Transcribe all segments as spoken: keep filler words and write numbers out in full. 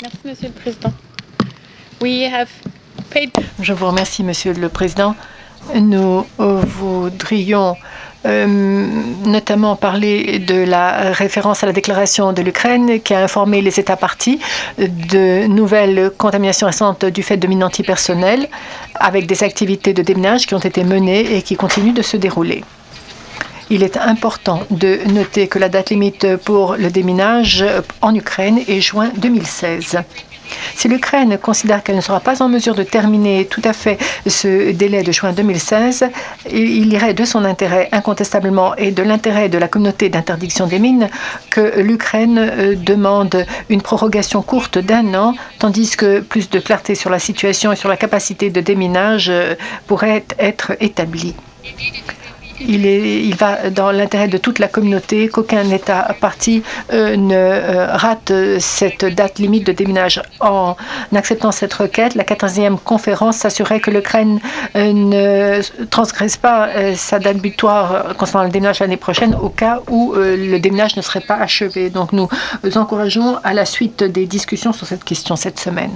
Merci, Monsieur le Président. We have paid... Je vous remercie, Monsieur le Président. Nous voudrions euh, notamment parler de la référence à la déclaration de l'Ukraine qui a informé les États parties de nouvelles contaminations récentes du fait de mines antipersonnelles avec des activités de déminage qui ont été menées et qui continuent de se dérouler. Il est important de noter que la date limite pour le déminage en Ukraine est juin deux mille seize. Si l'Ukraine considère qu'elle ne sera pas en mesure de terminer tout à fait ce délai de juin deux mille seize, il irait de son intérêt incontestablement et de l'intérêt de la communauté d'interdiction des mines que l'Ukraine demande une prorogation courte d'un an, tandis que plus de clarté sur la situation et sur la capacité de déminage pourrait être établie. Il, est, il va dans l'intérêt de toute la communauté qu'aucun État parti euh, ne euh, rate cette date limite de déminage. En acceptant cette requête, la quatorzième conférence s'assurait que l'Ukraine euh, ne transgresse pas euh, sa date butoir concernant le déminage l'année prochaine au cas où euh, le déminage ne serait pas achevé. Donc nous encourageons à la suite des discussions sur cette question cette semaine.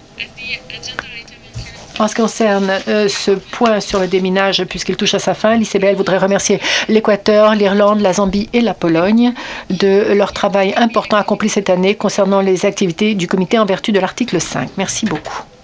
En ce qui concerne euh, ce point sur le déminage, puisqu'il touche à sa fin, l'I C B L voudrait remercier l'Équateur, l'Irlande, la Zambie et la Pologne de leur travail important accompli cette année concernant les activités du comité en vertu de l'article cinq. Merci beaucoup.